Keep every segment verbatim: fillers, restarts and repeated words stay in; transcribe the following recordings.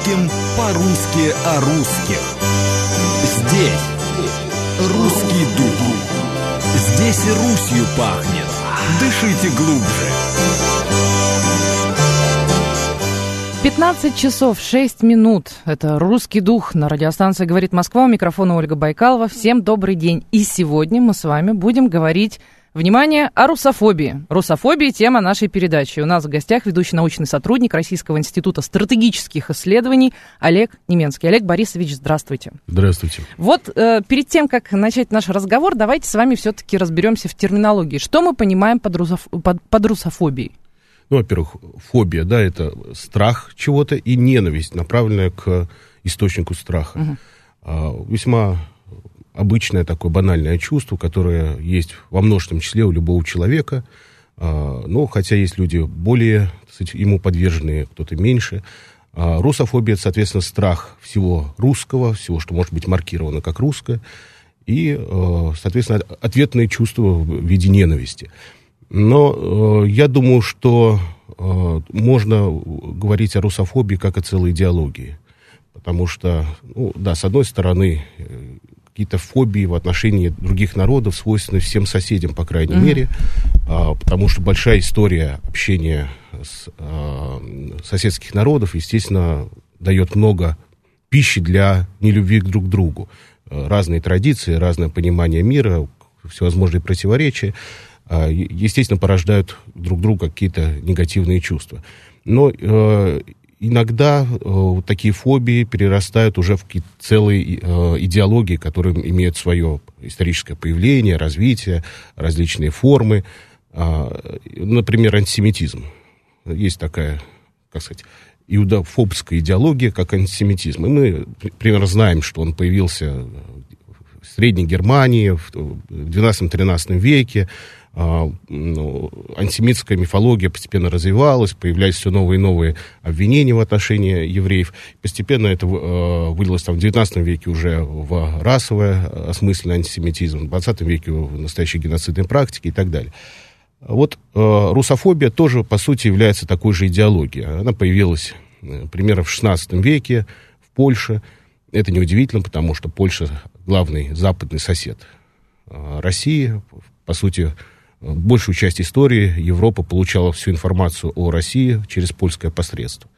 русским по-русски о русских. Здесь русский дух. Здесь и Русью пахнет. Дышите глубже. пятнадцать часов шесть минут. Это «Русский дух» на радиостанции «Говорит Москва». У микрофона Ольга Байкалова. Всем добрый день. И сегодня мы с вами будем говорить, внимание, о русофобии. Русофобия – тема нашей передачи. У нас в гостях ведущий научный сотрудник Российского института стратегических исследований Олег Неменский. Олег Борисович, здравствуйте. Здравствуйте. Вот э, перед тем, как начать наш разговор, давайте с вами все-таки разберемся в терминологии. Что мы понимаем под, русоф... под, под русофобией? Ну, во-первых, фобия, да, это страх чего-то и ненависть, направленная к источнику страха. Угу. А, весьма обычное такое банальное чувство, которое есть во множественном числе у любого человека. А, но хотя есть люди более, так сказать, ему подверженные, кто-то меньше. А, русофобия, это, соответственно, страх всего русского, всего, что может быть маркировано как русское. И, соответственно, ответные чувства в виде ненависти. Но э, я думаю, что э, можно говорить о русофобии как о целой идеологии. Потому что, ну, да, с одной стороны, э, какие-то фобии в отношении других народов свойственны всем соседям, по крайней mm-hmm. мере. Э, потому что большая история общения с, э, соседских народов, естественно, дает много пищи для нелюбви друг к другу. Э, разные традиции, разное понимание мира, всевозможные противоречия, естественно, порождают друг друга какие-то негативные чувства. Но э, иногда э, такие фобии перерастают уже в какие-то целые э, идеологии, которые имеют свое историческое появление, развитие, различные формы. Э, например, антисемитизм. Есть такая, как сказать, иудофобская идеология, как антисемитизм. И мы примерно знаем, что он появился в Средней Германии в двенадцатом-тринадцатом веке. Ну, антисемитская мифология постепенно развивалась, появлялись все новые и новые обвинения в отношении евреев. Постепенно это э, вылилось там, в девятнадцатом веке уже в расовое осмысленный антисемитизм, в двадцатом веке в настоящие геноцидные практики и так далее. Вот э, русофобия тоже, по сути, является такой же идеологией. Она появилась э, примерно в шестнадцатом веке в Польше. Это неудивительно, потому что Польша главный западный сосед э, России. По сути, большую часть истории Европа получала всю информацию о России через польское посредство.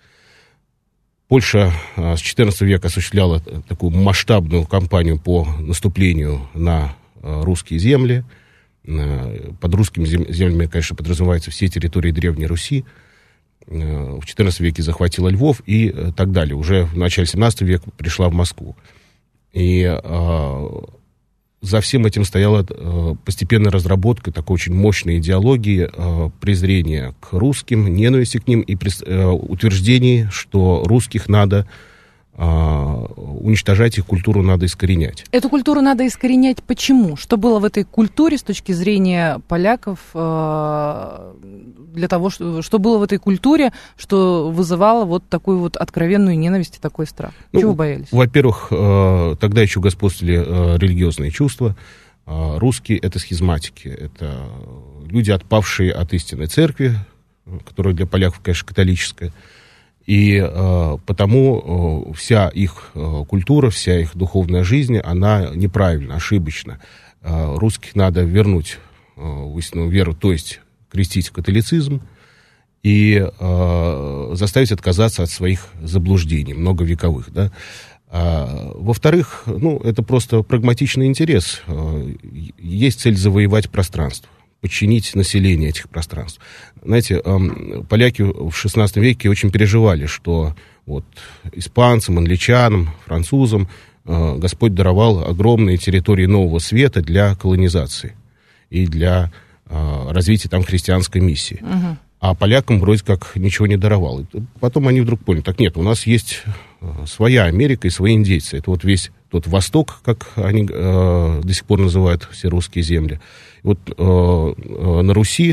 Польша а, с четырнадцатого века осуществляла такую масштабную кампанию по наступлению на а, русские земли. А, под русскими землями, конечно, подразумеваются все территории Древней Руси. А, в четырнадцатом веке захватила Львов и а, так далее. Уже в начале семнадцатого века пришла в Москву. И а, за всем этим стояла э, постепенная разработка такой очень мощной идеологии э, презрения к русским, ненависти к ним и э, утверждений, что русских надо э, уничтожать, их культуру надо искоренять. Эту культуру надо искоренять почему? Что было в этой культуре с точки зрения поляков, э, для того, что, что было в этой культуре, что вызывало вот такую вот откровенную ненависть и такой страх? Ну, чего боялись? Во-первых, э, тогда еще господствовали э, религиозные чувства. Э, русские — это схизматики, это люди, отпавшие от истинной церкви, которая для поляков, конечно, католическая. И э, потому э, вся их э, культура, вся их духовная жизнь, она неправильна, ошибочна. Э, русских надо вернуть э, в истинную веру, то есть крестить в католицизм и э, заставить отказаться от своих заблуждений, многовековых, да. А, во-вторых, ну, это просто прагматичный интерес. Э, есть цель завоевать пространство, подчинить население этих пространств. Знаете, э, поляки в шестнадцатом веке очень переживали, что вот испанцам, англичанам, французам э, Господь даровал огромные территории Нового Света для колонизации и для развития там христианской миссии. Uh-huh. А полякам вроде как ничего не даровал. Потом они вдруг поняли, так нет, у нас есть своя Америка и свои индейцы. Это вот весь тот Восток, как они э, до сих пор называют все русские земли. И вот э, э, на Руси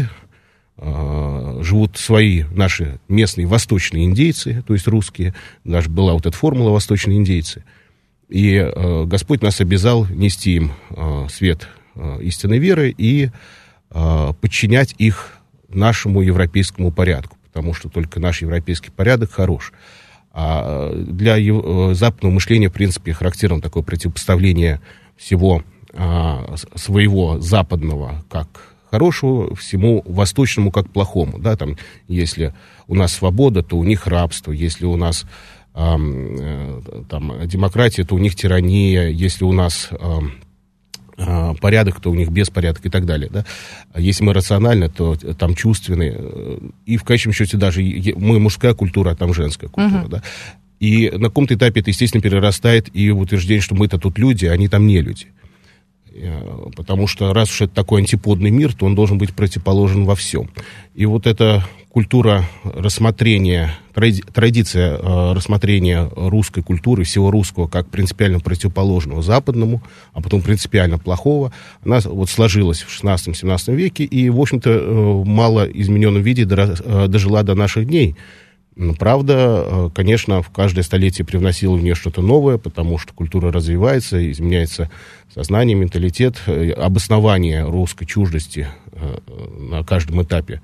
э, живут свои наши местные восточные индейцы, то есть русские. Даже была вот эта формула «восточные индейцы». И э, Господь нас обязал нести им э, свет э, истинной веры и подчинять их нашему европейскому порядку, потому что только наш европейский порядок хорош. А для западного мышления, в принципе, характерно такое противопоставление всего своего западного как хорошего, всему восточному как плохому. Да? Там, если у нас свобода, то у них рабство. Если у нас э, там, демократия, то у них тирания. Если у нас э, э, порядок, то у них беспорядок и так далее. Да? Если мы рациональны, то там чувственные. И в конечном счете даже мы мужская культура, а там женская культура. Uh-huh. Да? И на каком-то этапе это, естественно, перерастает и в утверждение, что мы-то тут люди, а они там не люди. Потому что раз уж это такой антиподный мир, то он должен быть противоположен во всем. И вот эта культура рассмотрения, тради, традиция э, рассмотрения русской культуры, всего русского, как принципиально противоположного западному, а потом принципиально плохого, она вот сложилась в шестнадцатом-семнадцатом веке и, в общем-то, э, в мало измененном виде до, э, дожила до наших дней. Правда, конечно, в каждое столетие привносило в нее что-то новое, потому что культура развивается, изменяется сознание, менталитет, обоснование русской чуждости на каждом этапе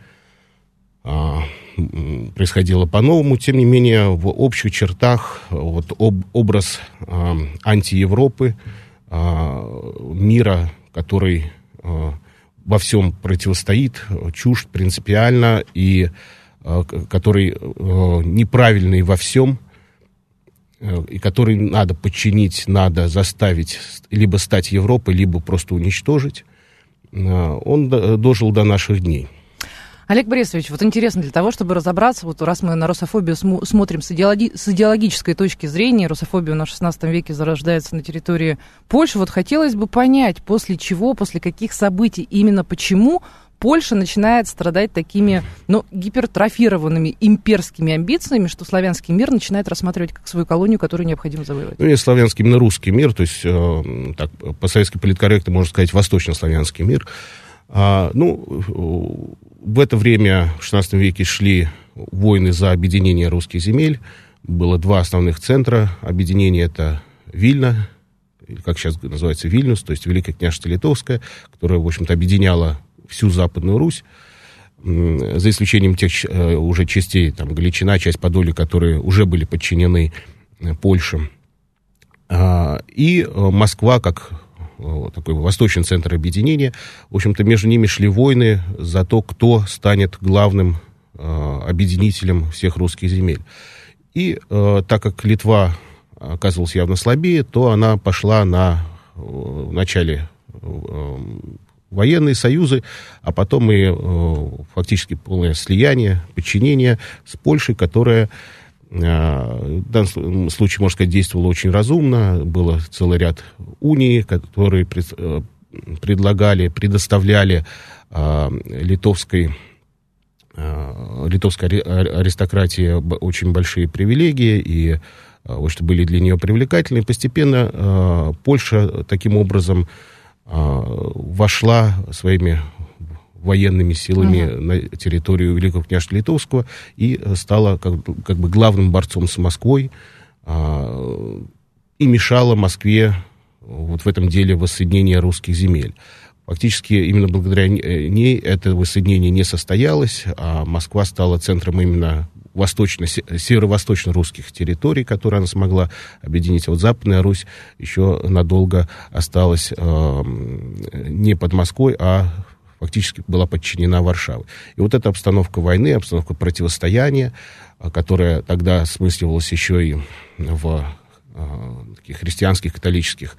происходило по-новому. Тем не менее, в общих чертах вот об, образ антиевропы, мира, который во всем противостоит, чужд принципиально и который э, неправильный во всем, э, и который надо подчинить, надо заставить либо стать Европой, либо просто уничтожить, э, он до, дожил до наших дней. Олег Борисович, вот интересно, для того, чтобы разобраться, вот раз мы на русофобию см- смотрим с, идеологи- с идеологической точки зрения, русофобия у нас в шестнадцатом веке зарождается на территории Польши, вот хотелось бы понять, после чего, после каких событий, именно почему Польша начинает страдать такими, ну, гипертрофированными имперскими амбициями, что славянский мир начинает рассматривать как свою колонию, которую необходимо завоевать. Ну, не славянский, именно русский мир, то есть, э, так, по-советски политкорректно можно сказать, восточнославянский мир. А, ну, в это время, в шестнадцатом веке, шли войны за объединение русских земель. Было два основных центра объединения, это Вильна, как сейчас называется Вильнюс, то есть Великое княжество Литовское, которое, в общем-то, объединяло всю Западную Русь, за исключением тех уже частей, там, Галичина, часть Подолья, которые уже были подчинены Польше. И Москва, как такой восточный центр объединения, в общем-то, между ними шли войны за то, кто станет главным объединителем всех русских земель. И так как Литва оказывалась явно слабее, то она пошла на в начале военные союзы, а потом и э, фактически полное слияние, подчинение с Польшей, которая э, в данном случае, можно сказать, действовала очень разумно. Было целый ряд уний, которые пред, э, предлагали, предоставляли э, литовской, э, литовской аристократии очень большие привилегии, и э, что были для нее привлекательны. Постепенно э, Польша таким образом вошла своими военными силами uh-huh. на территорию Великого княжества Литовского и стала как, как бы главным борцом с Москвой а, и мешала Москве вот в этом деле воссоединения русских земель. Фактически именно благодаря ней это воссоединение не состоялось, а Москва стала центром именно восточно, северо-восточно-русских территорий, которые она смогла объединить. А вот Западная Русь еще надолго осталась э, не под Москвой, а фактически была подчинена Варшаве. И вот эта обстановка войны, обстановка противостояния, которая тогда смысливалась еще и в э, таких христианских, католических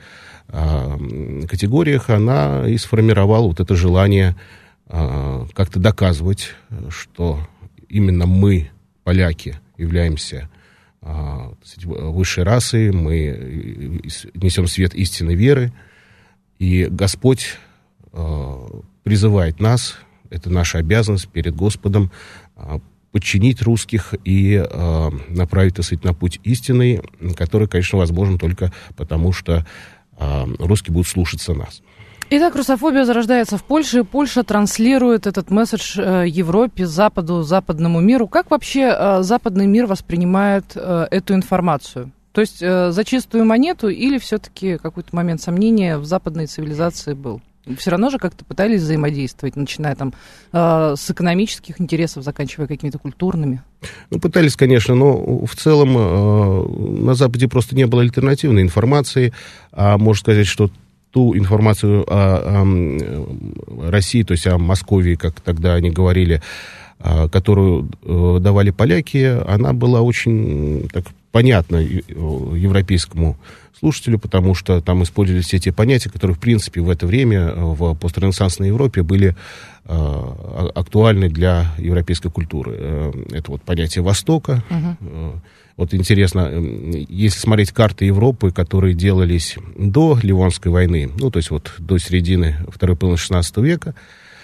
э, категориях, она и сформировала вот это желание э, как-то доказывать, что именно мы, поляки, являемся а, высшей расой, мы несем свет истинной веры, и Господь а, призывает нас, это наша обязанность перед Господом, а, подчинить русских и а, направить, так сказать, на путь истинный, который, конечно, возможен только потому, что а, русские будут слушаться нас. Итак, русофобия зарождается в Польше, и Польша транслирует этот месседж Европе, Западу, западному миру. Как вообще западный мир воспринимает эту информацию? То есть за чистую монету или все-таки какой-то момент сомнения в западной цивилизации был? Все равно же как-то пытались взаимодействовать, начиная там э, с экономических интересов, заканчивая какими-то культурными. Ну, пытались, конечно, но в целом э, на Западе просто не было альтернативной информации, а можно сказать, что ту информацию о, о России, то есть о Москве, как тогда они говорили, которую давали поляки, она была очень так понятна европейскому слушателю, потому что там использовались все те понятия, которые, в принципе, в это время в постренессансной Европе были актуальны для европейской культуры. Это вот понятие Востока. Uh-huh. Вот интересно, если смотреть карты Европы, которые делались до Ливонской войны, ну, то есть вот до середины второй половины шестнадцатого века,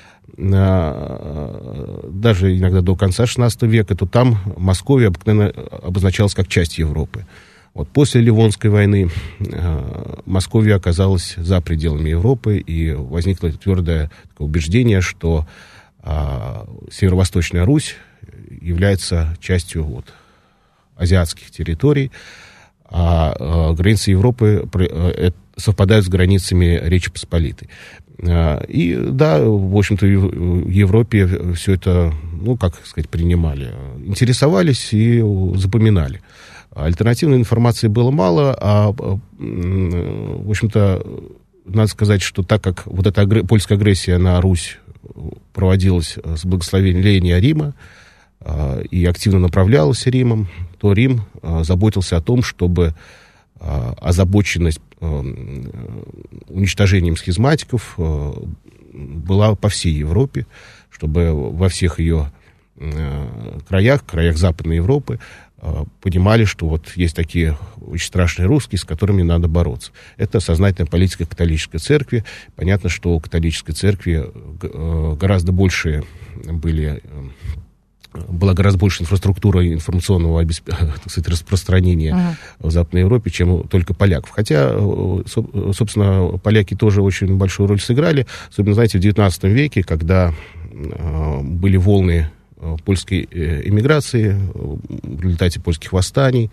даже иногда до конца шестнадцатого века, то там Московия обыкновенно обозначалась как часть Европы. Вот после Ливонской войны Московия оказалась за пределами Европы, и возникло твердое такое убеждение, что Северо-Восточная Русь является частью вот азиатских территорий, а границы Европы совпадают с границами Речи Посполитой. И да, в общем-то, в Европе все это, ну, как сказать, принимали, интересовались и запоминали. Альтернативной информации было мало, а, в общем-то, надо сказать, что так как вот эта агр... польская агрессия на Русь проводилась с благословения Рима и активно направлялась Римом, то Рим заботился о том, чтобы озабоченность уничтожением схизматиков была по всей Европе, чтобы во всех ее краях, краях Западной Европы, понимали, что вот есть такие очень страшные русские, с которыми надо бороться. Это сознательная политика католической церкви. Понятно, что у католической церкви гораздо больше были... была гораздо больше инфраструктура информационного кстати, распространения uh-huh. в Западной Европе, чем только поляков. Хотя, собственно, поляки тоже очень большую роль сыграли, особенно, знаете, в девятнадцатом веке, когда были волны польской эмиграции в результате польских восстаний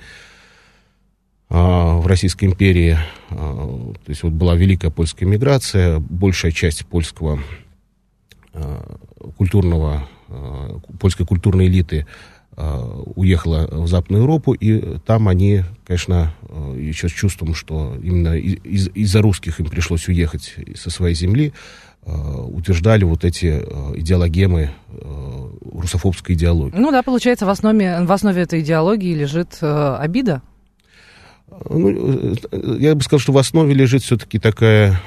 в Российской империи. То есть вот была великая польская эмиграция, большая часть польского культурного польской культурной элиты э, уехала в Западную Европу, и там они, конечно, э, еще с чувством, что именно из- из-за русских им пришлось уехать со своей земли, э, утверждали вот эти э, идеологемы э, русофобской идеологии. Ну да, получается, в основе, в основе этой идеологии лежит э, обида. Ну, я бы сказал, что в основе лежит все-таки такая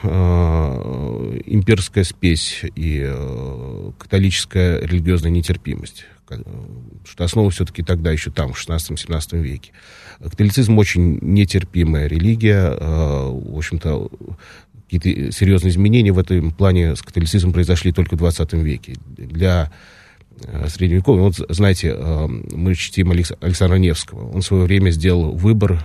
э, имперская спесь и э, католическая религиозная нетерпимость, что основа все-таки тогда еще там, в шестнадцатом-семнадцатом веке. Католицизм очень нетерпимая религия, э, в общем-то, какие-то серьезные изменения в этом плане с католицизмом произошли только в двадцатом веке. Для средневековья, вот знаете, мы чтим Александра Невского, он в свое время сделал выбор,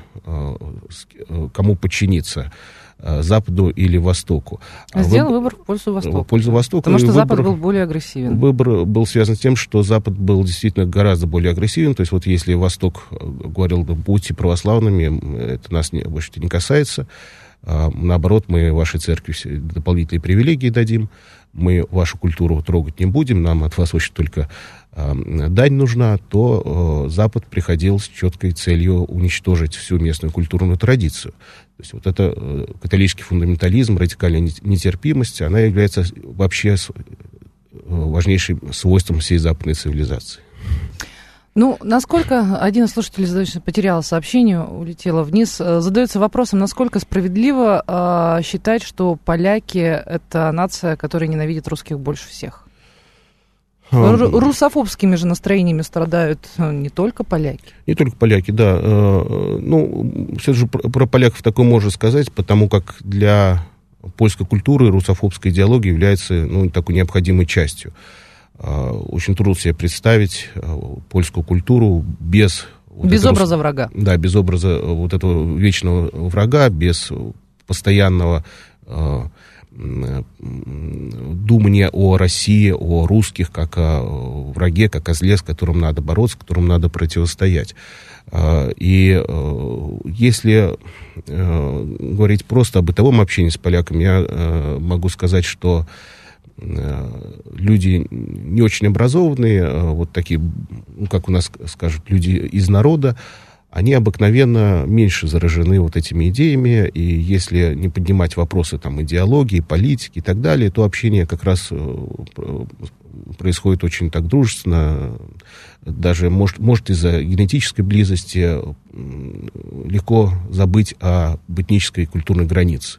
кому подчиниться, Западу или Востоку. Сделал выбор, выбор в пользу Востока. В пользу Востока. Потому что выбор, Запад был более агрессивен. Выбор был связан с тем, что Запад был действительно гораздо более агрессивен. То есть вот если Восток говорил, будьте православными, это нас не, больше не касается. Наоборот, мы вашей церкви дополнительные привилегии дадим. Мы вашу культуру трогать не будем, нам от вас очень только э, дань нужна, то э, Запад приходил с четкой целью уничтожить всю местную культурную традицию. То есть вот это э, католический фундаментализм, радикальная нетерпимость, она является вообще с, э, важнейшим свойством всей западной цивилизации. Ну, насколько, один из слушателей задается, потерял сообщение, улетело вниз, задается вопросом, насколько справедливо э, считать, что поляки — это нация, которая ненавидит русских больше всех? Ру- русофобскими же настроениями страдают не только поляки. Не только поляки, да. Ну, все же про поляков такое можно сказать, потому как для польской культуры русофобская идеология является, ну, такой необходимой частью. Очень трудно себе представить польскую культуру без... Вот без этого, образа врага. Да, без образа вот этого вечного врага, без постоянного э, думание о России, о русских, как о враге, как о зле, с которым надо бороться, которому надо противостоять. И если говорить просто о бытовом общении с поляками, я могу сказать, что люди не очень образованные, вот такие, ну, как у нас скажут, люди из народа, они обыкновенно меньше заражены вот этими идеями, и если не поднимать вопросы там, идеологии, политики и так далее, то общение как раз происходит очень так дружественно, даже может, может из-за генетической близости легко забыть об этнической и культурной границе.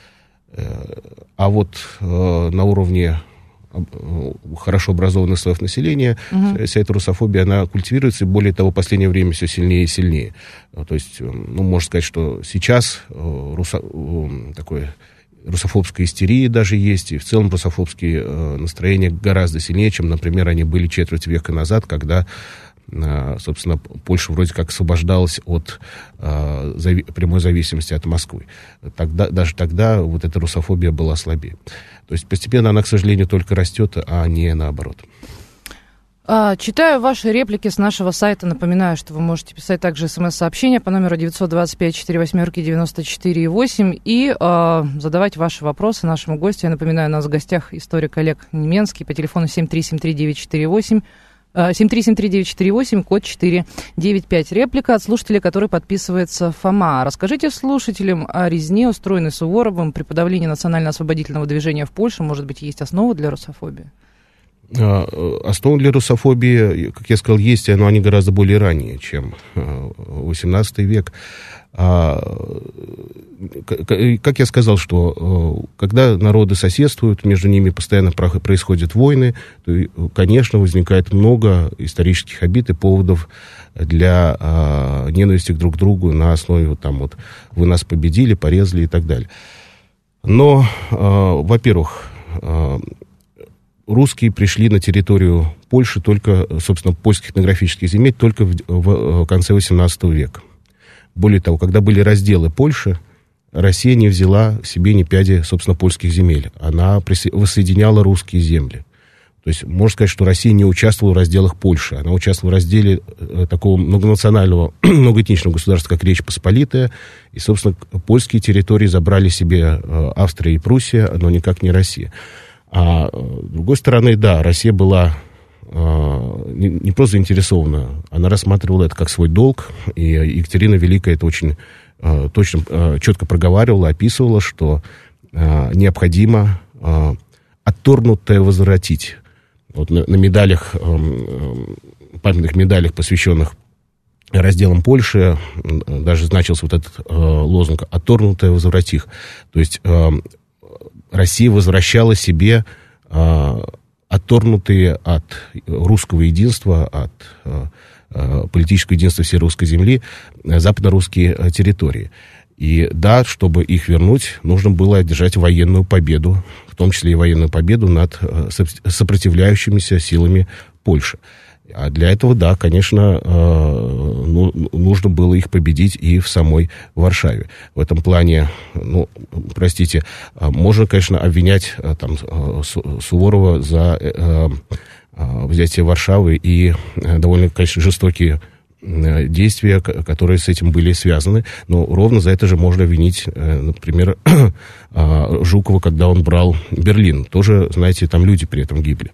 А вот на уровне хорошо образованных слоев населения, угу. вся эта русофобия, она культивируется, и более того, в последнее время все сильнее и сильнее. То есть, ну, можно сказать, что сейчас русо... такое русофобская истерия даже есть, и в целом русофобские настроения гораздо сильнее, чем, например, они были четверть века назад, когда, собственно, Польша вроде как освобождалась от э, зави- прямой зависимости от Москвы. Тогда, даже тогда вот эта русофобия была слабее. То есть постепенно она, к сожалению, только растет, а не наоборот. Читаю ваши реплики с нашего сайта. Напоминаю, что вы можете писать также смс-сообщения по номеру девятьсот двадцать пять сорок восемь девяносто четыре восемь и э, задавать ваши вопросы нашему гостю. Я напоминаю, у нас в гостях историк Олег Неменский по телефону семь три семь три девять четыре восемь. семь три семь три девять четыре восемь, код четыре девять пять. Реплика от слушателя, который подписывается Фома. Расскажите слушателям о резне, устроенной Суворовым при подавлении национально-освободительного движения в Польше. Может быть, есть основа для русофобии? Основы для русофобии, как я сказал, есть, но они гораздо более ранние, чем восемнадцатый век. Как я сказал, что когда народы соседствуют, между ними постоянно происходят войны, то, конечно, возникает много исторических обид и поводов для ненависти друг к другу на основе вот, там, вот, вы нас победили, порезали и так далее. Но, во-первых, русские пришли на территорию Польши только, собственно, польских этнографических земель только в, в конце восемнадцатого века. Более того, когда были разделы Польши, Россия не взяла себе ни пяди, собственно, польских земель. Она воссоединяла русские земли. То есть, можно сказать, что Россия не участвовала в разделах Польши. Она участвовала в разделе такого многонационального, многоэтничного государства, как Речь Посполитая. И, собственно, польские территории забрали себе Австрия и Пруссия, но никак не Россия. А с другой стороны, да, Россия была э, не, не просто заинтересована, она рассматривала это как свой долг, и Екатерина Великая это очень э, точно, э, четко проговаривала, описывала, что э, необходимо э, отторгнутое возвратить. Вот на, на медалях, э, памятных медалях, посвященных разделам Польши, даже значился вот этот э, лозунг «отторгнутое возвратих». То есть э, Россия возвращала себе э, отторгнутые от русского единства, от э, политического единства всей русской земли э, западно-русские э, территории. И да, чтобы их вернуть, нужно было одержать военную победу, в том числе и военную победу над э, сопротивляющимися силами Польши. А для этого, да, конечно, э, ну, нужно было их победить и в самой Варшаве. В этом плане, ну, простите, можно, конечно, обвинять э, там, Суворова за э, э, взятие Варшавы и э, довольно, конечно, жестокие э, действия, которые с этим были связаны. Но ровно за это же можно обвинить, э, например, э, Жукова, когда он брал Берлин. Тоже, знаете, там люди при этом гибли.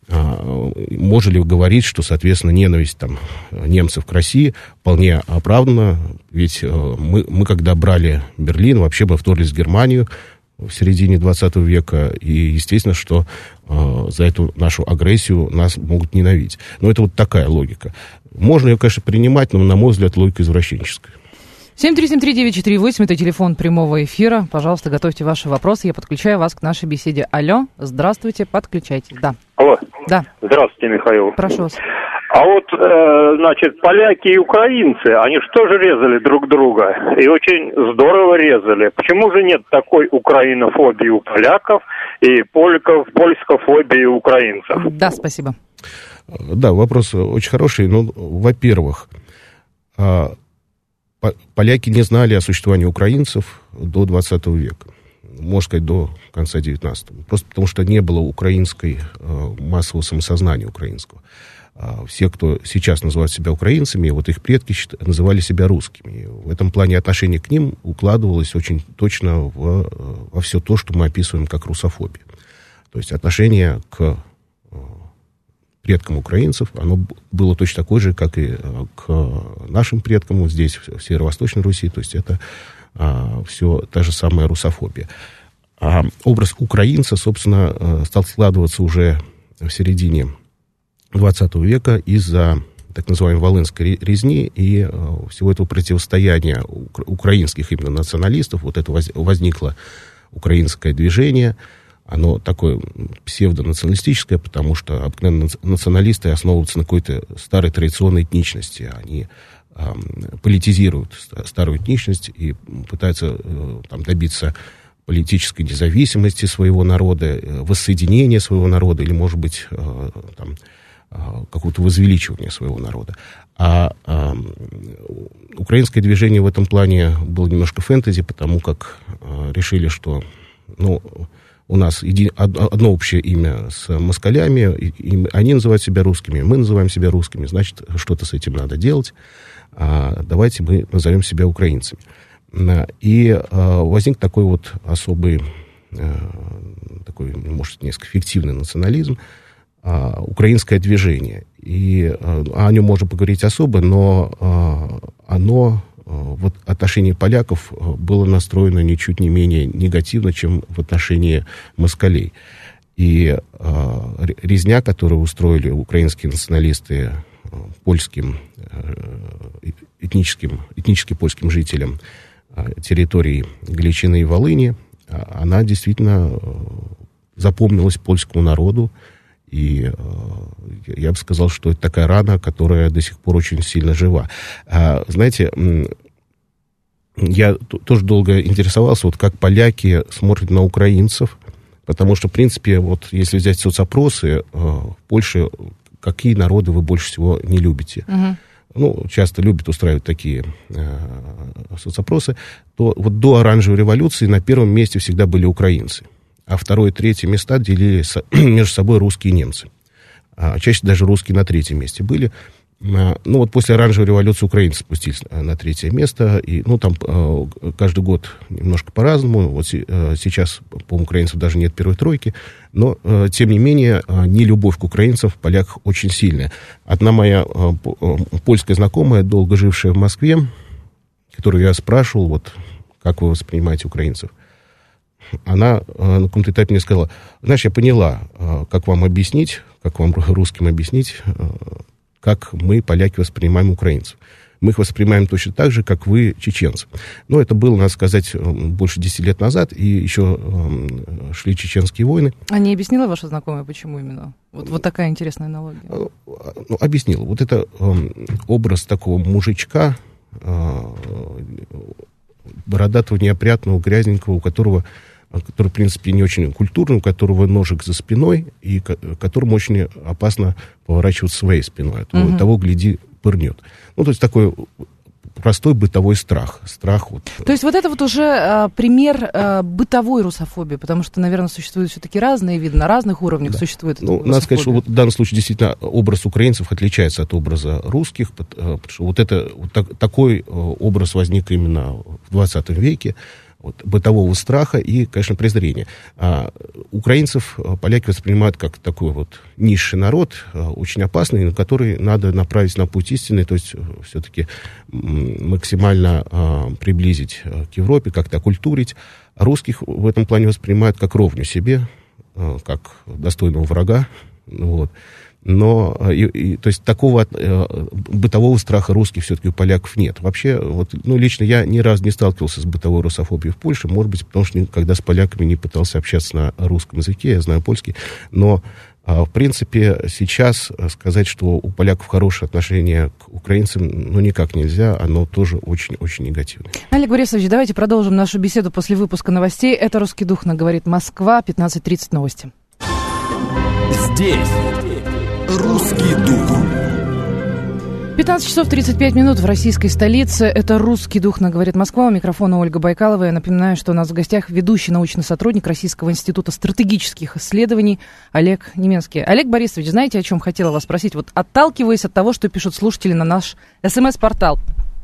Можно ли говорить, что, соответственно, ненависть там, немцев к России вполне оправдана? Ведь мы, мы, когда брали Берлин, вообще бы вторглись в Германию в середине двадцатого века, и естественно, что э, за эту нашу агрессию нас могут ненавидеть. Но это вот такая логика. Можно ее, конечно, принимать, но, на мой взгляд, логика извращенческая. семь три семь три девять четыре восемь, это телефон прямого эфира. Пожалуйста, готовьте ваши вопросы. Я подключаю вас к нашей беседе. Алло, здравствуйте, подключайтесь. Да. Алло. Да. Здравствуйте, Михаил. Прошу вас. А вот, э, значит, поляки и украинцы, они же тоже резали друг друга. И очень здорово резали. Почему же нет такой украинофобии у поляков и поляков, польскофобии у украинцев? Да, спасибо. Да, вопрос очень хороший. Ну, во-первых, поляки не знали о существовании украинцев до двадцатого века. можно сказать, до конца девятнадцатого. Просто потому что не было украинской массового самосознания украинского. Все, кто сейчас называют себя украинцами, вот их предки называли себя русскими. В этом плане отношение к ним укладывалось очень точно в, во все то, что мы описываем как русофобия. То есть отношение к предкам украинцев, оно было точно такое же, как и к нашим предкам вот здесь, в Северо-Восточной Руси. То есть это а, все та же самая русофобия. А образ украинца, собственно, стал складываться уже в середине двадцатого века из-за так называемой Волынской резни и э, всего этого противостояния ук- украинских именно националистов. Вот это воз- возникло украинское движение. Оно такое псевдонационалистическое, потому что обыкновенно националисты основываются на какой-то старой традиционной этничности. Они э, политизируют старую этничность и пытаются э, там, добиться политической независимости своего народа, воссоединения своего народа или, может быть, э, там, какого-то возвеличивания своего народа. А, а украинское движение в этом плане было немножко фэнтези, потому как а, решили, что ну, у нас еди, одно общее имя с москалями, и, и они называют себя русскими, мы называем себя русскими, значит, что-то с этим надо делать, а, давайте мы назовем себя украинцами. И а, возник такой вот особый, а, такой, может, несколько фиктивный национализм, а, украинское движение. И а, о нем можно поговорить особо, но а, оно а, в отношении поляков было настроено ничуть не менее негативно, чем в отношении москалей. И а, резня, которую устроили украинские националисты польским, этническим, этнически польским жителям территорий Галичины и Волыни, она действительно запомнилась польскому народу. И я бы сказал, что это такая рана, которая до сих пор очень сильно жива. Знаете, я тоже долго интересовался, вот как поляки смотрят на украинцев, потому что, в принципе, вот если взять соцопросы, в Польше какие народы вы больше всего не любите? Угу. Ну, часто любят устраивать такие э, соцопросы, то вот до оранжевой революции на первом месте всегда были украинцы, а второе и третье места делили со, между собой русские и немцы. А чаще даже русские на третьем месте были. А, ну, вот после оранжевой революции украинцы спустились на третье место, и, ну, там э, каждый год немножко по-разному. Вот э, сейчас, по украинцев даже нет первой тройки, но, э, тем не менее, э, нелюбовь к украинцам в поляках очень сильная. Одна моя э, польская знакомая, долго жившая в Москве, которую я спрашивал, вот, как вы воспринимаете украинцев, она э, на каком-то этапе мне сказала: знаешь, я поняла, э, как вам объяснить, как вам русским объяснить, э, как мы, поляки, воспринимаем украинцев. Мы их воспринимаем точно так же, как вы, чеченцев. Но это было, надо сказать, больше десяти лет назад, и еще э, шли чеченские войны. А не объяснила ваша знакомая, почему именно? Вот, вот такая интересная аналогия. Ну, объяснила. Вот это э, образ такого мужичка, э, бородатого, неопрятного, грязненького, у которого... который, в принципе, не очень культурный, у которого ножик за спиной, и которому очень опасно поворачиваться своей спиной. А угу. Того, гляди, пырнет. Ну, то есть такой простой бытовой страх. страх вот. То есть вот это вот уже а, пример а, бытовой русофобии, потому что, наверное, существуют все-таки разные виды, на разных уровнях да. существует ну, надо сказать, что вот в данном случае действительно образ украинцев отличается от образа русских, потому что вот, это, вот так, такой образ возник именно в двадцатом веке. Вот, бытового страха и, конечно, презрения. А, украинцев поляки воспринимают как такой вот низший народ, а, очень опасный, на который надо направить на путь истины, то есть все-таки максимально а, приблизить а, к Европе, как-то окультурить. А русских в этом плане воспринимают как ровню себе, а, как достойного врага. Вот. Но, и, и, то есть, такого э, бытового страха русских все-таки у поляков нет. Вообще, вот, ну, лично я ни разу не сталкивался с бытовой русофобией в Польше, может быть, потому что никогда с поляками не пытался общаться на русском языке, я знаю польский, но, э, в принципе, сейчас сказать, что у поляков хорошее отношение к украинцам, ну, никак нельзя, оно тоже очень-очень негативное. Олег Борисович, давайте продолжим нашу беседу после выпуска новостей. Это «Русский дух», на «Говорит Москва», пятнадцать тридцать новости. Здесь «Русский дух». пятнадцать часов тридцать пять минут в российской столице. Это «Русский дух» на «Говорит Москва». У микрофона Ольга Байкалова. Я напоминаю, что у нас в гостях ведущий научный сотрудник Российского института стратегических исследований Олег Неменский. Олег Борисович, знаете, о чем хотела вас спросить? Вот отталкиваясь от того, что пишут слушатели на наш СМС-портал.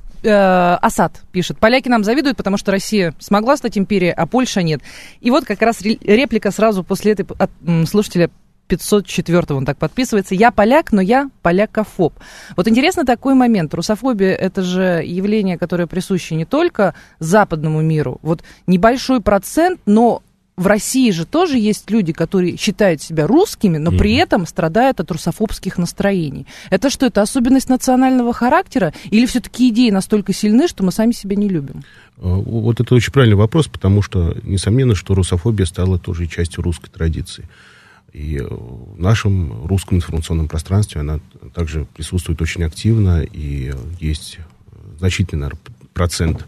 Э, Асад пишет: поляки нам завидуют, потому что Россия смогла стать империей, а Польша нет. И вот как раз реплика сразу после этой от слушателя пятьсот четвёртого, он так подписывается. Я поляк, но я полякофоб. Вот интересно такой момент. Русофобия — это же явление, которое присуще не только западному миру. Вот небольшой процент, но в России же тоже есть люди, которые считают себя русскими, но при этом страдают от русофобских настроений. Это что, это особенность национального характера? Или все-таки идеи настолько сильны, что мы сами себя не любим? Вот это очень правильный вопрос, потому что, несомненно, что русофобия стала тоже частью русской традиции. И в нашем русском информационном пространстве она также присутствует очень активно, и есть значительный, наверное, процент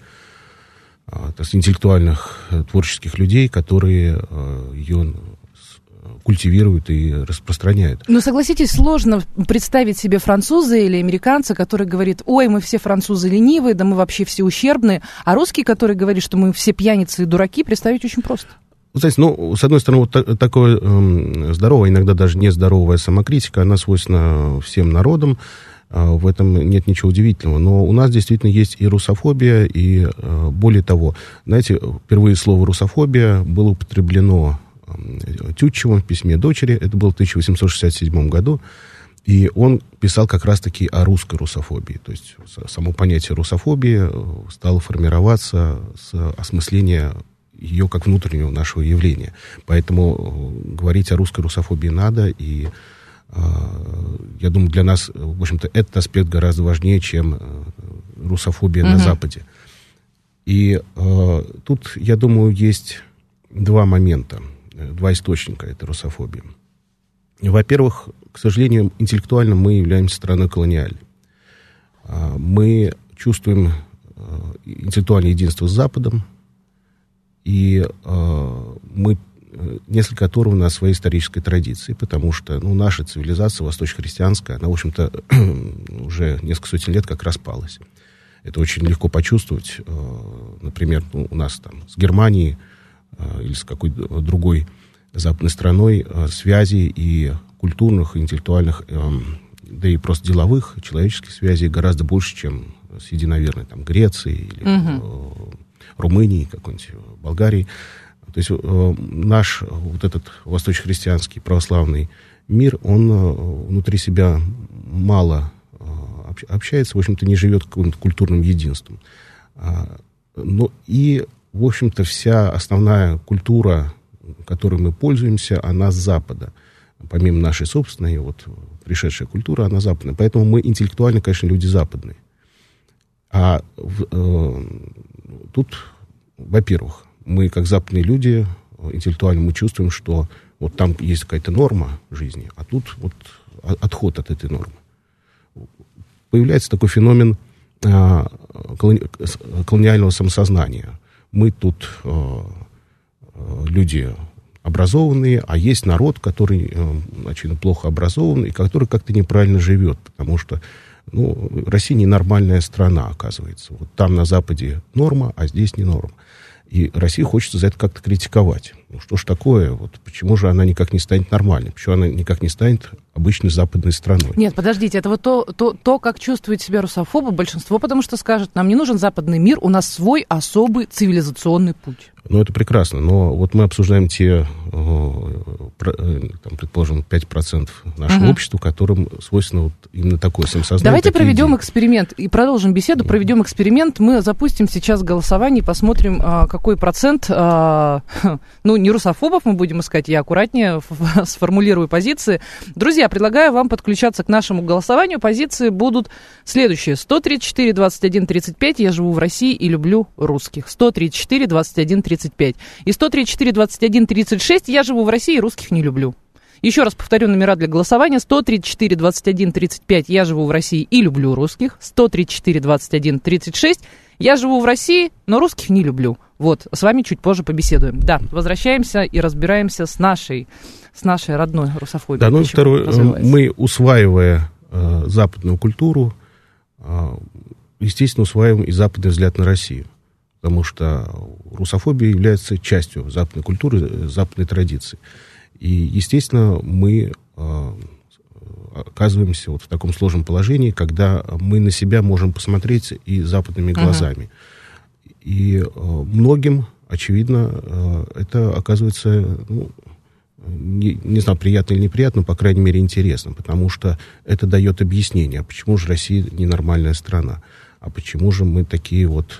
так сказать, интеллектуальных, творческих людей, которые ее культивируют и распространяют. Ну, согласитесь, сложно представить себе француза или американца, который говорит: ой, мы все французы ленивые, да мы вообще все ущербные, а русский, который говорит, что мы все пьяницы и дураки, представить очень просто. Знаете, ну, с одной стороны, вот так, такое э, здоровое, иногда даже нездоровая самокритика, она свойственна всем народам, э, в этом нет ничего удивительного. Но у нас действительно есть и русофобия, и э, более того, знаете, впервые слово русофобия было употреблено э, Тютчевым в письме дочери, это было в тысяча восемьсот шестьдесят седьмом году, и он писал как раз-таки о русской русофобии. То есть само понятие русофобии стало формироваться с осмысления ее как внутреннего нашего явления. Поэтому говорить о русской русофобии надо, и э, я думаю, для нас, в общем-то, этот аспект гораздо важнее, чем русофобия mm-hmm. на Западе. И э, тут, я думаю, есть два момента, два источника этой русофобии. Во-первых, к сожалению, интеллектуально мы являемся страной колониальной. Э, мы чувствуем э, интеллектуальное единство с Западом, и э, мы несколько оторваны от своей исторической традиции, потому что ну, наша цивилизация восточно-христианская, она, в общем-то, уже несколько сотен лет как распалась. Это очень легко почувствовать. Э, например, ну, у нас там с Германией э, или с какой-то другой западной страной э, связей и культурных, и интеллектуальных, э, да и просто деловых, человеческих связей гораздо больше, чем с единоверной там, Грецией или uh-huh. э, Румынии, какой-нибудь Болгарии. То есть э, наш вот этот восточно-христианский православный мир, он э, внутри себя мало э, общается, в общем-то, не живет каким-то культурным единством. А, но и, в общем-то, вся основная культура, которой мы пользуемся, она с Запада. Помимо нашей собственной, вот, пришедшая культура, она западная. Поэтому мы интеллектуально, конечно, люди западные. А э, тут, во-первых, мы, как западные люди, интеллектуально мы чувствуем, что вот там есть какая-то норма жизни, а тут вот отход от этой нормы. Появляется такой феномен э, колони... колониального самосознания. Мы тут э, люди образованные, а есть народ, который, э, значит, плохо образован и который как-то неправильно живет, потому что ну, Россия ненормальная страна, оказывается. Вот там на Западе норма, а здесь не норма. И России хочется за это как-то критиковать. Ну, что ж такое? Вот почему же она никак не станет нормальной? Почему она никак не станет обычной западной страной? Нет, подождите, это вот то, то, то, как чувствует себя русофобы, большинство, потому что скажет, нам не нужен западный мир, у нас свой особый цивилизационный путь. Ну, это прекрасно, но вот мы обсуждаем те, там, предположим, пять процентов нашего uh-huh. общества, которым свойственно вот именно такое самосознание. Давайте проведем идеи. эксперимент и продолжим беседу, проведем эксперимент. Мы запустим сейчас голосование и посмотрим, какой процент, ну, не русофобов мы будем искать, я аккуратнее сформулирую позиции. Друзья, предлагаю вам подключаться к нашему голосованию. Позиции будут следующие. сто тридцать четыре двадцать один тридцать пять, я живу в России и люблю русских. сто тридцать четыре двадцать один тридцать пять. И сто тридцать четыре двадцать один тридцать шесть, я живу в России и русских не люблю. Еще раз повторю номера для голосования. сто тридцать четыре двадцать один тридцать пять, я живу в России и люблю русских. сто тридцать четыре двадцать один тридцать шесть, я живу в России, но русских не люблю. Вот, с вами чуть позже побеседуем. Да, возвращаемся и разбираемся с нашей, с нашей родной русофобией. Да, ну и второе, мы, усваивая э, западную культуру, естественно, усваиваем и западный взгляд на Россию. Потому что русофобия является частью западной культуры, западной традиции. И, естественно, мы оказываемся вот в таком сложном положении, когда мы на себя можем посмотреть и западными глазами. Uh-huh. И многим, очевидно, это оказывается, ну, не, не знаю, приятно или неприятно, но, по крайней мере, интересно, потому что это дает объяснение, почему же Россия ненормальная страна, а почему же мы такие вот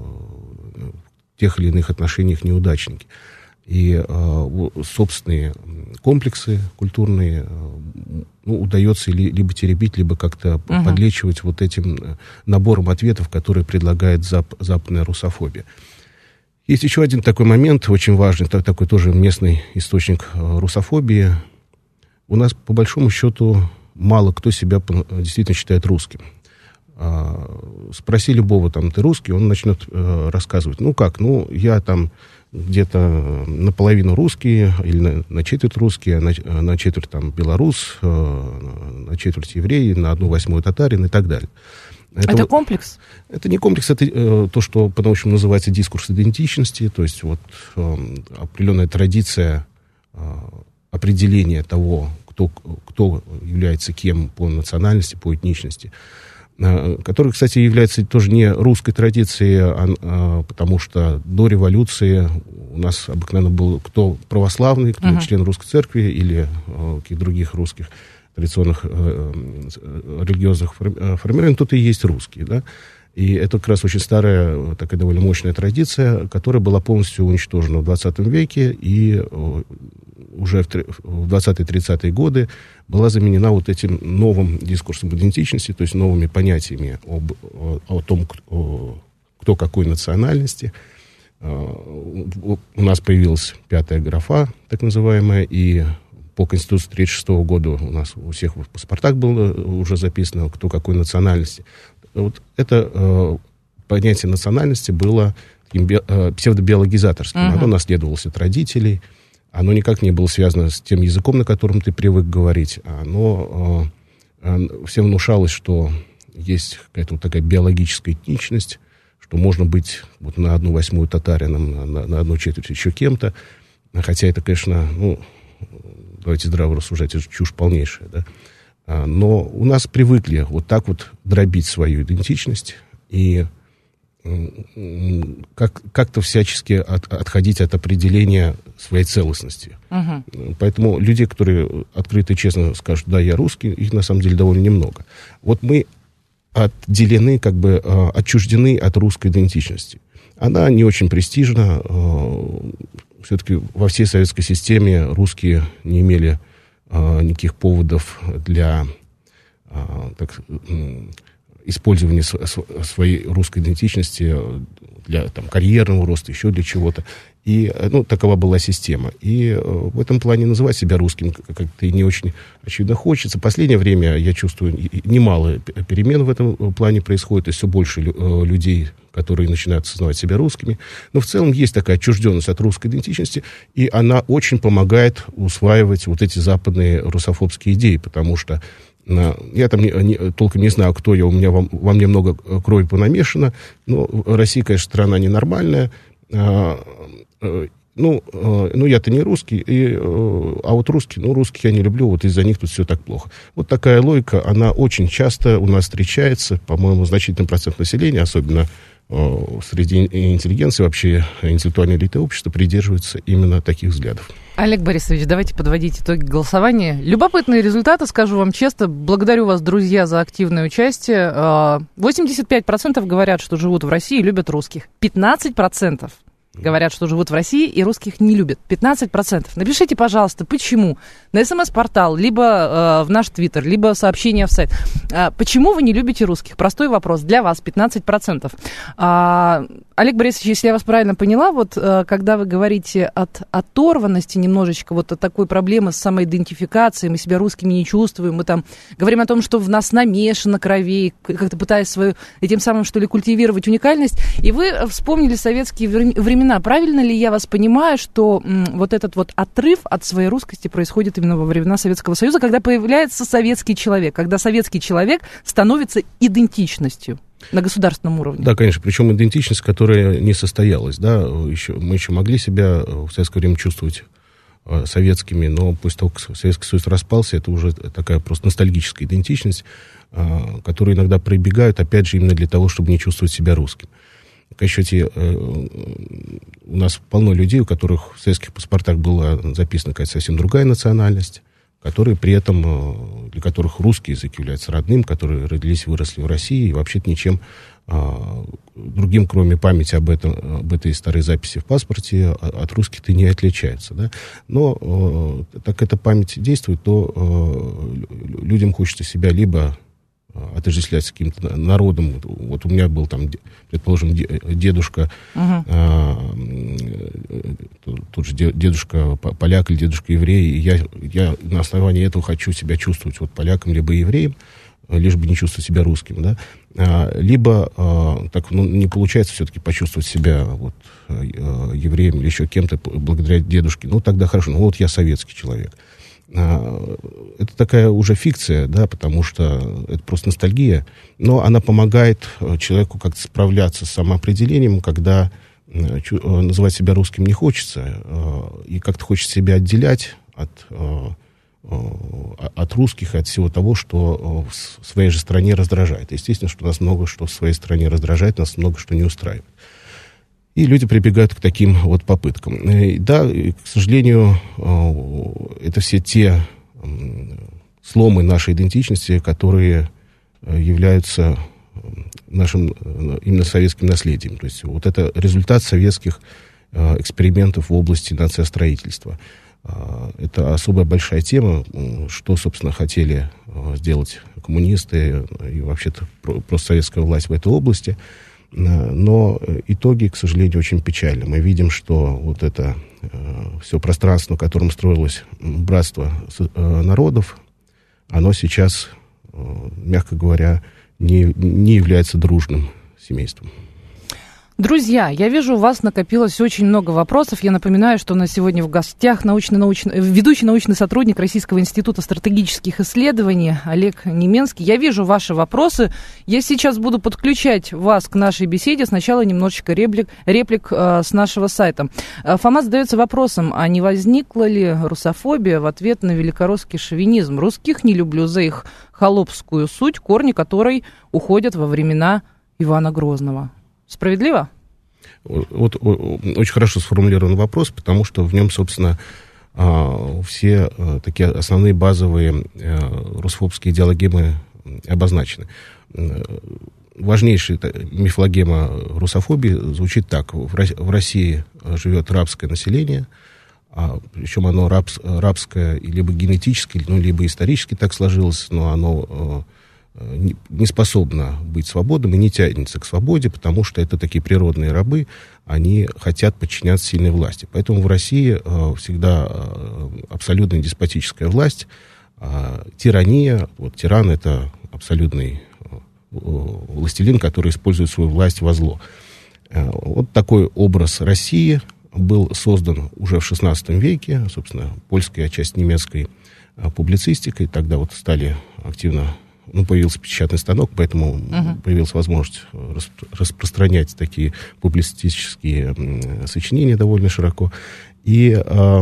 в тех или иных отношениях неудачники. И э, собственные комплексы культурные э, ну, удается ли, либо теребить, либо как-то uh-huh. подлечивать вот этим набором ответов, которые предлагает зап- западная русофобия. Есть еще один такой момент, очень важный, такой тоже местный источник э, русофобии. У нас, по большому счету, мало кто себя действительно считает русским. Э, спроси любого, там, ты русский, он начнет э, рассказывать, ну как, ну я там... где-то наполовину русские, или на, на четверть русские, на, на четверть там белорус, э, на четверть еврей, на одну восьмую татарин и так далее. Это, это комплекс? Это не комплекс, это э, то, что по-научному называется дискурс идентичности, то есть вот э, определенная традиция э, определения того, кто, кто является кем по национальности, по этничности, который, кстати, является тоже не русской традицией, а, а, потому что до революции у нас обыкновенно был кто православный, кто uh-huh. член русской церкви или а, каких-то других русских традиционных а, религиозных формирований, тот и есть русский, да. И это как раз очень старая, такая довольно мощная традиция, которая была полностью уничтожена в двадцатом веке и уже в двадцатые-тридцатые годы была заменена вот этим новым дискурсом идентичности, то есть новыми понятиями об, о, о том, кто, кто какой национальности. У нас появилась пятая графа, так называемая, и по Конституции тысяча девятьсот тридцать шестого года у нас у всех в паспортах было уже записано, кто какой национальности. Вот это э, понятие национальности было таким би, э, псевдобиологизаторским. Uh-huh. Оно наследовалось от родителей, оно никак не было связано с тем языком, на котором ты привык говорить. Оно э, э, всем внушалось, что есть какая-то вот такая биологическая этничность, что можно быть вот на одну восьмую татарином, на, на одну четверть еще кем-то. Хотя это, конечно, ну, давайте здраво рассуждать, это чушь полнейшая, да. Но у нас привыкли вот так вот дробить свою идентичность и как, как-то всячески от, отходить от определения своей целостности. Uh-huh. Поэтому людей, которые открыто и честно скажут, да, я русский, их на самом деле довольно немного. Вот мы отделены, как бы отчуждены от русской идентичности. Она не очень престижна. Все-таки во всей советской системе русские не имели никаких поводов для так, использования своей русской идентичности для там, карьерного роста, еще для чего-то. И, ну, такова была система. И в этом плане называть себя русским как-то и не очень, очевидно, хочется. В последнее время я чувствую, немало перемен в этом плане происходит, то есть все больше людей, которые начинают осознавать себя русскими. Но в целом есть такая отчужденность от русской идентичности, и она очень помогает усваивать вот эти западные русофобские идеи, потому что я там не, не, толком не знаю, кто я, у меня во, во мне много крови понамешано, но Россия, конечно, страна ненормальная, а, а, ну, а, ну, я-то не русский, и, а вот русские, ну, русских я не люблю, вот из-за них тут все так плохо. Вот такая логика, она очень часто у нас встречается, по-моему, значительный процент населения, особенно среди интеллигенции, вообще интеллектуальной элиты общества, придерживаются именно таких взглядов. Олег Борисович, давайте подводить итоги голосования. Любопытные результаты, скажу вам честно. Благодарю вас, друзья, за активное участие. восемьдесят пять процентов говорят, что живут в России и любят русских. пятнадцать процентов говорят, что живут в России и русских не любят. пятнадцать процентов. Напишите, пожалуйста, почему. На СМС-портал, либо э, в наш Твиттер, либо сообщение в сайт. Э, почему вы не любите русских? Простой вопрос. Для вас пятнадцать процентов. А, Олег Борисович, если я вас правильно поняла, вот когда вы говорите от оторванности немножечко, вот от такой проблемы с самоидентификацией, мы себя русскими не чувствуем, мы там говорим о том, что в нас намешано крови, как-то пытаясь свою, этим самым, что ли, культивировать уникальность, и вы вспомнили советские времена. Правильно ли я вас понимаю, что м, вот этот вот отрыв от своей русскости происходит именно во времена Советского Союза, когда появляется советский человек, когда советский человек становится идентичностью на государственном уровне? Да, конечно, причем идентичность, которая не состоялась, да, еще, мы еще могли себя в советское время чувствовать э, советскими, но после того, как Советский Союз распался, это уже такая просто ностальгическая идентичность, э, которую иногда прибегают, опять же, именно для того, чтобы не чувствовать себя русским. В счете, э, у нас полно людей, у которых в советских паспортах была записана какая-то совсем другая национальность, которые при этом, для которых русский язык является родным, которые родились и выросли в России, и вообще-то ничем а, другим, кроме памяти об, этом, об этой старой записи в паспорте, от русских-то не отличаются. Да? Но а, так эта память действует, то а, людям хочется себя либо отождествлять с каким-то народом. Вот у меня был там, предположим, дедушка, uh-huh. а, тот же дедушка поляк или дедушка еврей, и я, я на основании этого хочу себя чувствовать вот поляком либо евреем, лишь бы не чувствовать себя русским, да, а, либо а, так, ну, не получается все-таки почувствовать себя вот, евреем или еще кем-то благодаря дедушке, ну тогда хорошо, ну вот я советский человек. Это такая уже фикция, да, потому что это просто ностальгия, но она помогает человеку как-то справляться с самоопределением, когда называть себя русским не хочется, и как-то хочется себя отделять от, от русских, от всего того, что в своей же стране раздражает. Естественно, что нас много что в своей стране раздражает, нас много что не устраивает. И люди прибегают к таким вот попыткам. И, да, и, к сожалению, это все те сломы нашей идентичности, которые являются нашим именно советским наследием. То есть вот это результат советских экспериментов в области нациостроительства. Это особая большая тема, что, собственно, хотели сделать коммунисты и вообще-то просто советская власть в этой области. Но итоги, к сожалению, очень печальны. Мы видим, что вот это э, все пространство, на котором строилось братство э, народов, оно сейчас, э, мягко говоря, не, не является дружным семейством. Друзья, я вижу, у вас накопилось очень много вопросов. Я напоминаю, что у нас сегодня в гостях научно-научный, ведущий научный сотрудник Российского института стратегических исследований Олег Неменский. Я вижу ваши вопросы. Я сейчас буду подключать вас к нашей беседе. Сначала немножечко реплик, реплик э, с нашего сайта. Фома задается вопросом, а не возникла ли русофобия в ответ на великорусский шовинизм? Русских не люблю за их холопскую суть, корни которой уходят во времена Ивана Грозного. Справедливо? Вот, вот очень хорошо сформулирован вопрос, потому что в нем, собственно, все такие основные базовые русофобские идеологемы обозначены. Важнейшая мифологема русофобии звучит так. В России живет рабское население, причем оно рабс, рабское либо генетически, ну, либо исторически так сложилось, но оно не способна быть свободным и не тянется к свободе, потому что это такие природные рабы, они хотят подчиняться сильной власти. Поэтому в России э, всегда э, абсолютная деспотическая власть, э, тирания. Вот тиран — это абсолютный э, властелин, который использует свою власть во зло. Э, вот такой образ России был создан уже в шестнадцатом веке, собственно, польской, а часть немецкой э, публицистикой. Тогда вот стали активно... Ну, появился печатный станок, поэтому uh-huh. появилась возможность расп- распространять такие публицистические м, сочинения довольно широко. И э,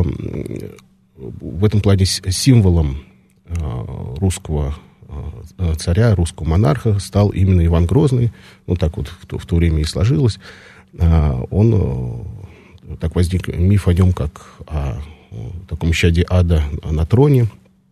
в этом плане символом э, русского э, царя, русского монарха стал именно Иван Грозный. Ну, так вот в то, в то время и сложилось. Э, он, э, так возник миф о нем, как о, о таком щаде ада на троне.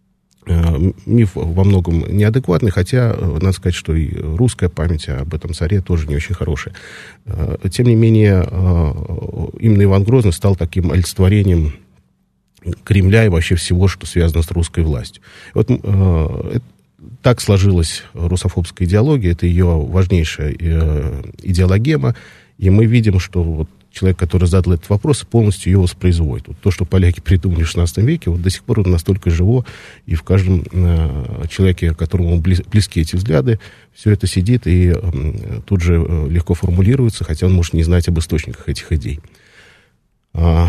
Миф во многом неадекватный, хотя, надо сказать, что и русская память об этом царе тоже не очень хорошая. Тем не менее, именно Иван Грозный стал таким олицетворением Кремля и вообще всего, что связано с русской властью. Вот так сложилась русофобская идеология, это ее важнейшая идеологема, и мы видим, что вот человек, который задал этот вопрос, полностью ее воспроизводит. Вот то, что поляки придумали в шестнадцатом веке, вот до сих пор настолько живо, и в каждом э, человеке, которому близ, близки эти взгляды, все это сидит и э, тут же э, легко формулируется, хотя он может не знать об источниках этих идей. А,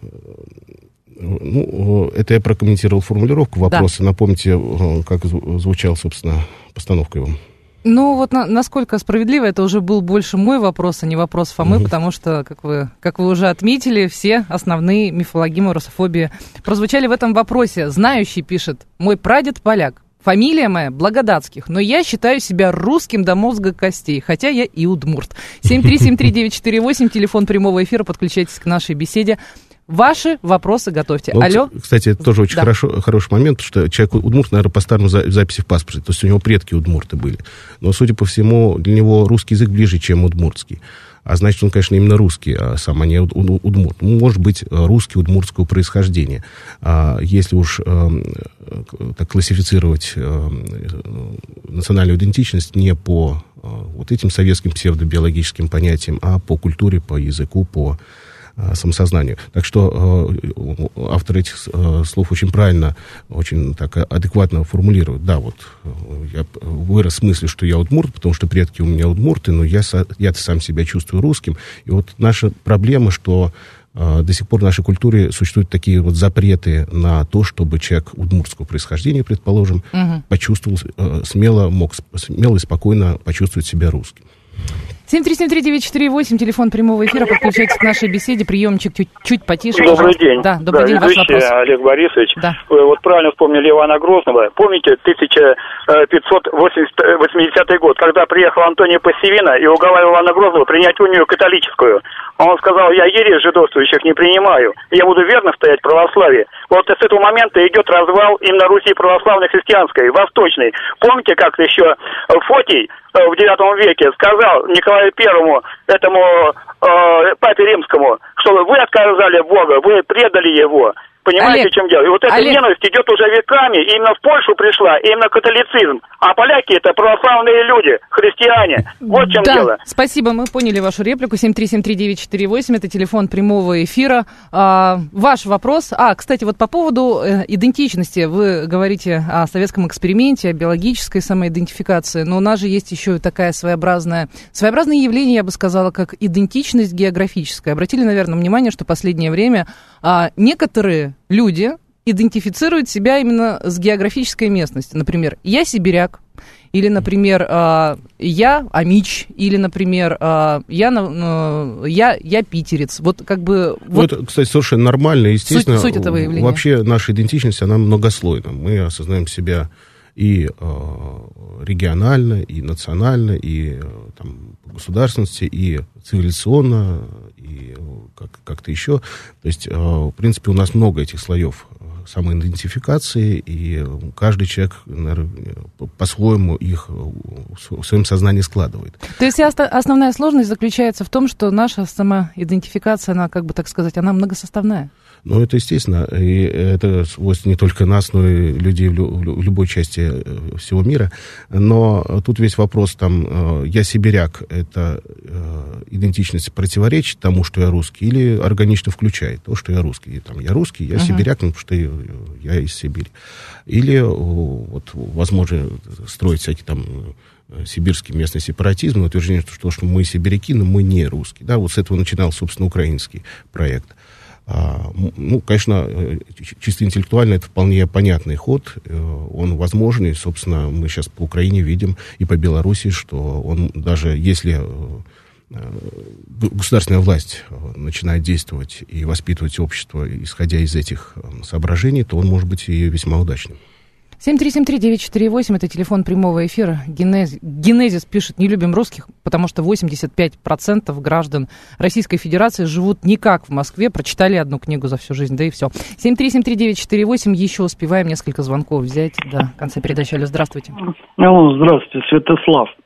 ну, это я прокомментировал формулировку вопроса. Да. Напомните, как звучала, собственно, постановка его. Ну, вот на, насколько справедливо, это уже был больше мой вопрос, а не вопрос Фомы, угу. потому что, как вы, как вы уже отметили, все основные мифологемы русофобии прозвучали в этом вопросе. Знающий пишет: «Мой прадед поляк, фамилия моя Благодатских, но я считаю себя русским до мозга костей, хотя я и удмурт». семь три семь три девять четыре восемь, телефон прямого эфира, подключайтесь к нашей беседе. Ваши вопросы готовьте. Ну, Алло. Кстати, это тоже очень да. хорошо, хороший момент, потому что человек удмурт, наверное, по старому за, записи в паспорте, то есть у него предки удмурты были. Но, судя по всему, для него русский язык ближе, чем удмуртский. А значит, он, конечно, именно русский, а сам, а не удмурт. Ну, может быть, русский удмуртского происхождения. А если уж э, так классифицировать э, национальную идентичность не по э, вот этим советским псевдобиологическим понятиям, а по культуре, по языку, по самосознанию. Так что э, автор этих э, слов очень правильно, очень так адекватно формулирует. Да, вот э, я вырос в смысле, что я удмурт, потому что предки у меня удмурты, но я, я-то сам себя чувствую русским. И вот наша проблема, что э, до сих пор в нашей культуре существуют такие вот запреты на то, чтобы человек удмуртского происхождения, предположим, угу. почувствовал, э, смело, мог смело и спокойно почувствовать себя русским. семь три семь три девять четыре восемь, телефон прямого эфира, подключайтесь к нашей беседе, приемчик чуть, чуть потише. Добрый пожалуйста. день. Да, добрый да, день, ваш вопрос. Олег Борисович. Да. Вы вот правильно вспомнили Ивана Грозного. Помните тысяча пятьсот восьмидесятый год, когда приехал Антоний Пассивина и уговаривал Ивана Грозного принять унию католическую? Он сказал: я ересь жидовствующих не принимаю, я буду верно стоять в православии. Вот с этого момента идет развал именно Руси православной, христианской, восточной. Помните, как еще Фотий в девятом веке сказал Николаю Первому, этому э, папе римскому, что вы отказали Бога, вы предали его. Понимаете, Олег, в чем дело? И вот эта Олег. ненависть идет уже веками, именно в Польшу пришла, именно католицизм. А поляки это православные люди, христиане. Вот в чем да, дело. Спасибо, мы поняли вашу реплику. семь три семь три девять четыре восемь, это телефон прямого эфира. А, ваш вопрос. А, кстати, вот по поводу э, идентичности. Вы говорите о советском эксперименте, о биологической самоидентификации, но у нас же есть еще такая своеобразная, своеобразное явление, я бы сказала, как идентичность географическая. Обратили, наверное, внимание, что в последнее время а, некоторые люди идентифицируют себя именно с географической местностью. Например, я сибиряк, или, например, я амич, или, например, я, я, я питерец. Вот как бы... Вот... Ну, это, кстати, совершенно нормально, естественно. Суть, суть этого явления. Вообще наша идентичность, она многослойна. Мы осознаем себя и э, регионально, и национально, и там, по государственности, и цивилизационно, и как, как-то еще. То есть, э, в принципе, у нас много этих слоев самоидентификации, и каждый человек, наверное, по-своему их в своем сознании складывает. То есть основная сложность заключается в том, что наша самоидентификация, она, как бы так сказать, она многосоставная? Ну, это естественно, и это свойство не только нас, но и людей в, лю- в любой части всего мира. Но тут весь вопрос, там, я сибиряк, это идентичность противоречит тому, что я русский, или органично включает то, что я русский. И, там, я русский, я uh-huh. сибиряк, ну, потому что я, я из Сибири. Или, вот, возможно, строить всякие там сибирский местный сепаратизм, утверждение, что, что мы сибиряки, но мы не русские. Да, вот с этого начинал, собственно, украинский проект. Ну, конечно, чисто интеллектуально это вполне понятный ход, он возможный, собственно, мы сейчас по Украине видим и по Беларуси, что он даже если государственная власть начинает действовать и воспитывать общество, исходя из этих соображений, то он может быть и весьма удачным. семь три семь три девять четыре восемь, это телефон прямого эфира. Генезис, Генезис пишет: не любим русских, потому что восемьдесят пять процентов граждан Российской Федерации живут не как в Москве, прочитали одну книгу за всю жизнь, да и все. семь три семь три девять четыре восемь, еще успеваем несколько звонков взять до конца передачи. Алло, здравствуйте. Алло, здравствуйте, Святослав.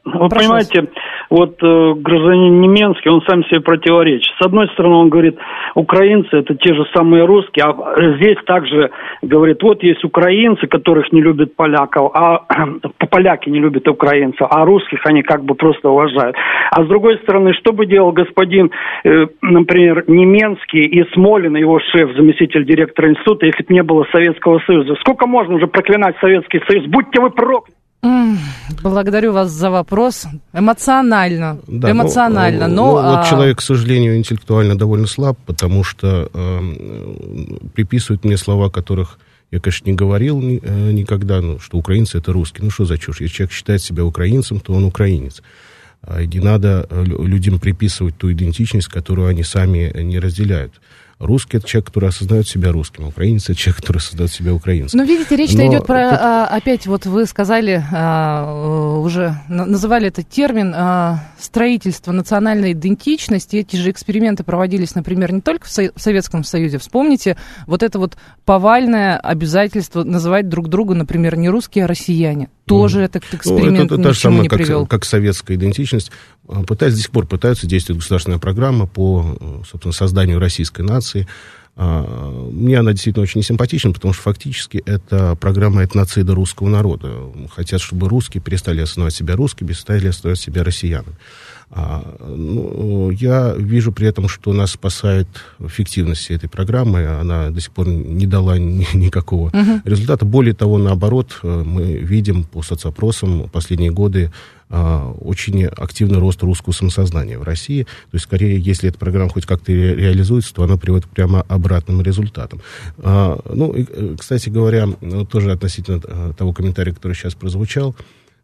Вы Прошу. понимаете, вот э, гражданин Неменский, он сам себе противоречит. С одной стороны, он говорит, украинцы это те же самые русские, а здесь также говорит, вот есть украинцы, которых не любят поляков, а поляки не любят украинцев, а русских они как бы просто уважают. А с другой стороны, что бы делал господин, э, например, Неменский и Смолин, его шеф, заместитель директора института, если бы не было Советского Союза? Сколько можно уже проклинать Советский Союз? Будьте вы прокляты! Благодарю вас за вопрос. Эмоционально. Да, Эмоционально. Ну, но, ну, а... вот человек, к сожалению, интеллектуально довольно слаб, потому что э, приписывает мне слова, которых я, конечно, не говорил ни, э, никогда, ну, что украинцы это русские. Ну, что за чушь? Если человек считает себя украинцем, то он украинец. И не надо людям приписывать ту идентичность, которую они сами не разделяют. Русский – это человек, который осознает себя русским. Украинец – это человек, который осознает себя украинцем. Но видите, речь-то Но идет про, тут... а, опять вот вы сказали, а, уже называли этот термин а, строительство национальной идентичности. Эти же эксперименты проводились, например, не только в, Со- в Советском Союзе. Вспомните вот это вот повальное обязательство называть друг друга, например, не русские, а россияне. Тоже mm. этот эксперимент ну, это, это ни та к же чему самая, не как, привел. Как советская идентичность. Пытаются, до сих пор пытаются действовать государственная программа по, собственно, созданию российской нации. Мне она действительно очень несимпатична, потому что фактически это программа этноцида русского народа. Хотят, чтобы русские перестали осознавать себя русскими, перестали осознавать себя россиянами. А, ну, я вижу при этом, что нас спасает фиктивность этой программы. Она до сих пор не дала ни, никакого uh-huh. результата. Более того, наоборот, мы видим по соцопросам последние годы а, очень активный рост русского самосознания в России. То есть, скорее, если эта программа хоть как-то ре- реализуется, то она приводит к прямо обратным результатам. А, ну, и, кстати говоря, тоже относительно того комментария, который сейчас прозвучал,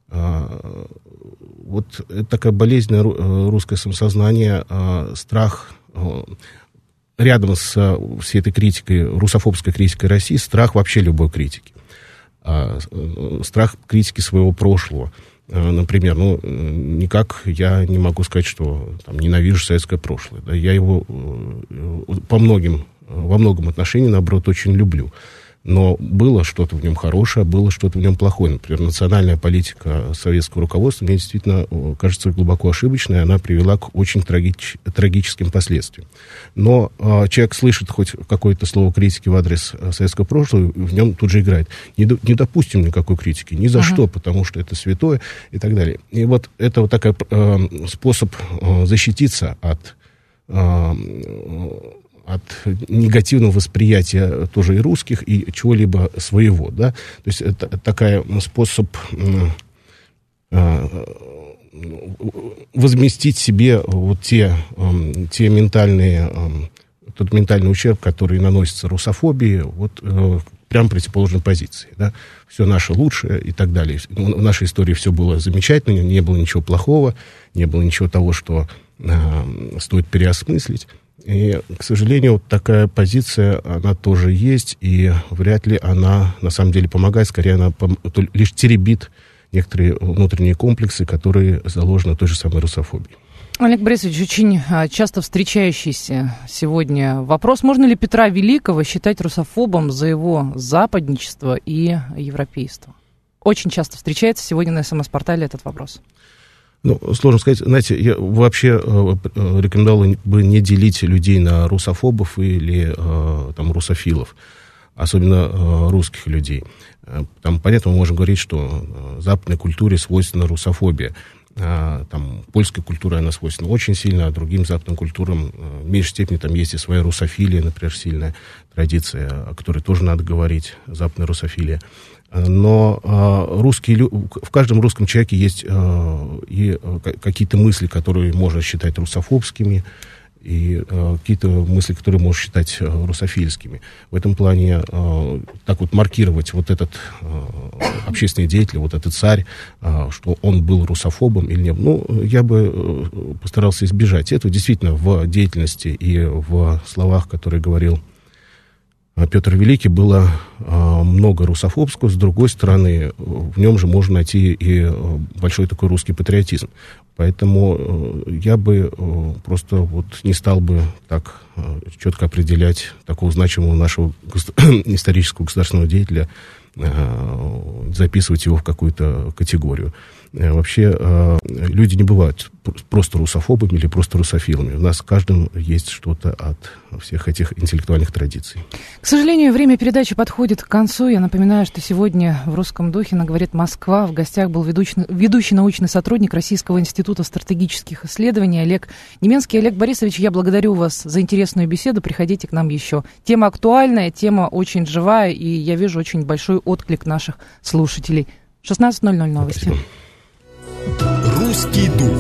вот это такая болезненное русское самосознание, страх рядом с всей этой критикой, русофобской критикой России, страх вообще любой критики. Страх критики своего прошлого. Например, ну, никак я не могу сказать, что там, ненавижу советское прошлое. Да, я его по многим, во многом отношениям, наоборот, очень люблю. Но было что-то в нем хорошее, было что-то в нем плохое. Например, национальная политика советского руководства мне действительно кажется глубоко ошибочной, она привела к очень трагич, трагическим последствиям. Но э, человек слышит хоть какое-то слово критики в адрес советского прошлого, в нем тут же играет. Не, до, не допустим никакой критики, ни за uh-huh. что, потому что это святое и так далее. И вот это вот такой э, способ э, защититься от... Э, от негативного восприятия тоже и русских, и чего-либо своего, да, то есть это такой способ э, возместить себе вот те, э, те ментальные, э, тот ментальный ущерб, который наносится русофобии, вот э, прям противоположной позиции, да, все наше лучшее и так далее. В нашей истории все было замечательно, не было ничего плохого, не было ничего того, что э, стоит переосмыслить. И, к сожалению, вот такая позиция, она тоже есть, и вряд ли она на самом деле помогает, скорее она пом- лишь теребит некоторые внутренние комплексы, которые заложены в той же самой русофобии. Олег Борисович, очень часто встречающийся сегодня вопрос, можно ли Петра Великого считать русофобом за его западничество и европейство? Очень часто встречается сегодня на СМС-портале этот вопрос. Ну, сложно сказать. Знаете, я вообще э, рекомендовал бы не делить людей на русофобов или э, там, русофилов, особенно э, русских людей. Там, понятно, мы можем говорить, что западной культуре свойственна русофобия. А, там, польской культуре она свойственна очень сильно, а другим западным культурам э, в меньшей степени там есть и своя русофилия, например, сильная традиция, о которой тоже надо говорить, западная русофилия. Но э, русские, в каждом русском человеке есть э, и э, какие-то мысли, которые можно считать русофобскими, и э, какие-то мысли, которые можно считать э, русофильскими. В этом плане э, так вот маркировать вот этот э, общественный деятель, вот этот царь, э, что он был русофобом или нет, ну, я бы э, постарался избежать этого. Действительно, в деятельности и в словах, которые говорил Петр Великий, было э, много русофобского. С другой стороны, в нем же можно найти и большой такой русский патриотизм. Поэтому э, я бы э, просто вот не стал бы так э, четко определять такого значимого нашего государ... исторического государственного деятеля записывать его в какую-то категорию. Вообще люди не бывают просто русофобами или просто русофилами. У нас в каждом есть что-то от всех этих интеллектуальных традиций. К сожалению, время передачи подходит к концу. Я напоминаю, что сегодня в «Русском духе» на «Говорит Москва» в гостях был ведущий, ведущий научный сотрудник Российского института стратегических исследований Олег Неменский. Олег Борисович, я благодарю вас за интересную беседу. Приходите к нам еще. Тема актуальная, тема очень живая, и я вижу очень большой отклик наших слушателей. шестнадцать ноль ноль новости. Русский дух.